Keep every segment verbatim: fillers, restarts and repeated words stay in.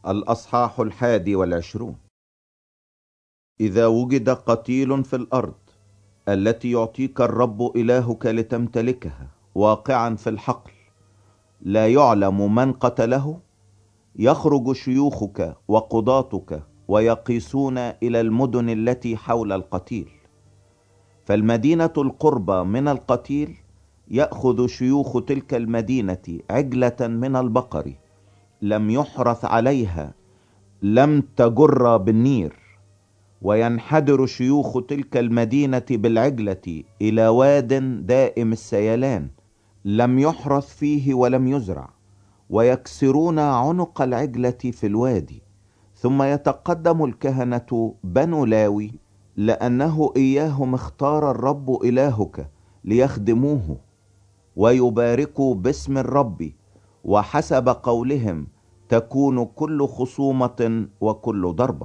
الأصحاح الحادي والعشرون. إذا وجد قتيل في الأرض التي يعطيك الرب إلهك لتمتلكها واقعا في الحقل، لا يعلم من قتله، يخرج شيوخك وقضاتك ويقيسون إلى المدن التي حول القتيل، فالمدينة القربى من القتيل يأخذ شيوخ تلك المدينة عجلة من البقر لم يحرث عليها، لم تجر بالنير، وينحدر شيوخ تلك المدينة بالعجلة إلى واد دائم السيلان لم يحرث فيه ولم يزرع، ويكسرون عنق العجلة في الوادي. ثم يتقدم الكهنة بنو لاوي، لأنه إياهم اختار الرب إلهك ليخدموه، ويباركوا باسم الرب، وحسب قولهم تكون كل خصومة وكل ضربة.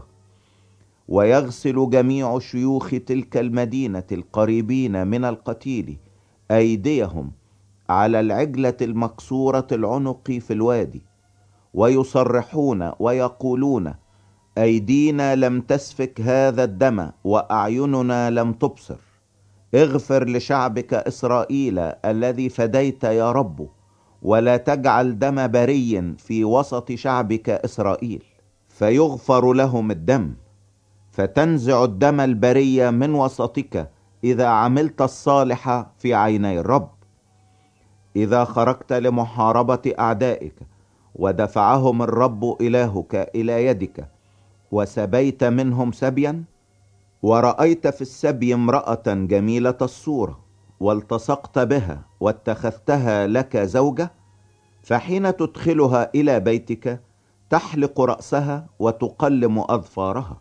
ويغسل جميع شيوخ تلك المدينة القريبين من القتيل أيديهم على العجلة المكسورة العنق في الوادي، ويصرحون ويقولون: أيدينا لم تسفك هذا الدم، وأعيننا لم تبصر. اغفر لشعبك إسرائيل الذي فديت يا رب، ولا تجعل دم بري في وسط شعبك إسرائيل، فيغفر لهم الدم. فتنزع الدم البري من وسطك إذا عملت الصالح في عيني الرب. إذا خرجت لمحاربة أعدائك ودفعهم الرب إلهك إلى يدك، وسبيت منهم سبيا، ورأيت في السبي امرأة جميلة الصورة والتصقت بها واتخذتها لك زوجة، فحين تدخلها إلى بيتك تحلق رأسها وتقلم أظفارها،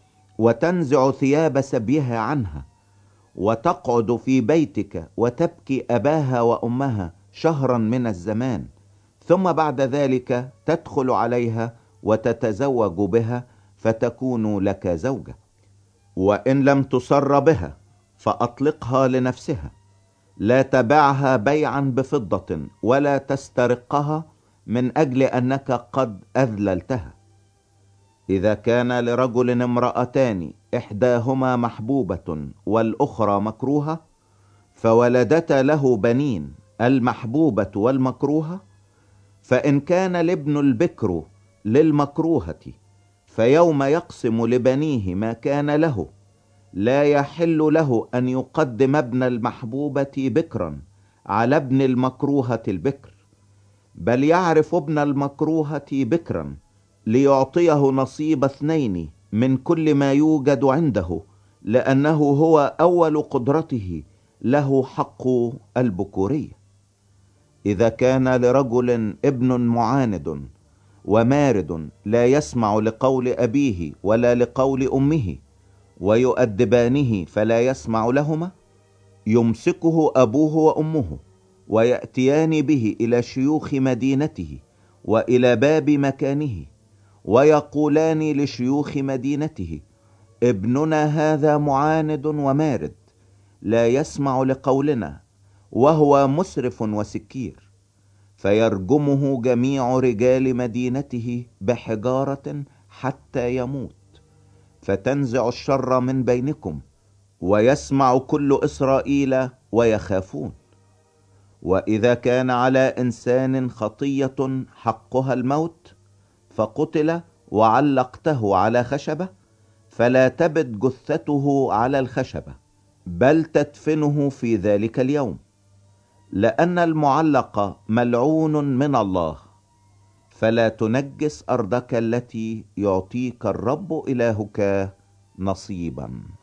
وتنزع ثياب سبيها عنها، وتقعد في بيتك وتبكي أباها وأمها شهرا من الزمان، ثم بعد ذلك تدخل عليها وتتزوج بها فتكون لك زوجة. وإن لم تصر بها فأطلقها لنفسها، لا تبعها بيعا بفضة ولا تسترقها من أجل أنك قد أذللتها. إذا كان لرجل امرأتان إحداهما محبوبة والأخرى مكروهة، فولدت له بنين المحبوبة والمكروهة، فإن كان الابن البكر للمكروهة، فيوم يقسم لبنيه ما كان له، لا يحل له أن يقدم ابن المحبوبة بكرا على ابن المكروهة البكر، بل يعرف ابن المكروهة بكرا ليعطيه نصيب اثنين من كل ما يوجد عنده، لأنه هو أول قدرته، له حق البكورية. إذا كان لرجل ابن معاند ومارد لا يسمع لقول أبيه ولا لقول أمه، ويؤدبانه فلا يسمع لهما، يمسكه أبوه وأمه ويأتيان به إلى شيوخ مدينته وإلى باب مكانه، ويقولان لشيوخ مدينته: ابننا هذا معاند ومارد، لا يسمع لقولنا، وهو مسرف وسكير. فيرجمه جميع رجال مدينته بحجارة حتى يموت، فتنزع الشر من بينكم، ويسمع كل إسرائيل ويخافون. وإذا كان على إنسان خطية حقها الموت فقتل وعلقته على خشبة، فلا تبت جثته على الخشبة، بل تدفنه في ذلك اليوم، لأن المعلق ملعون من الله. فلا تنجس أرضك التي يعطيك الرب إلهك نصيبا.